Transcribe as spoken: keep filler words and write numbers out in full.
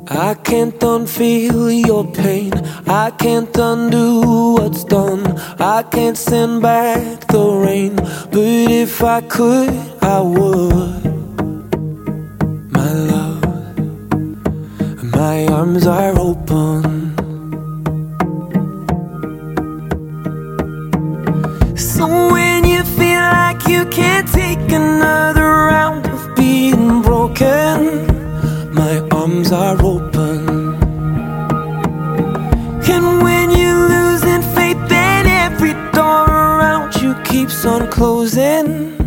I can't unfeel your pain, I can't undo what's done, I can't send back the rain, but if I could, I would. My love, my arms are open. So when you feel like you can't take another round of being broken, my arms are open. And when you're losing faith, then every door around you keeps on closing.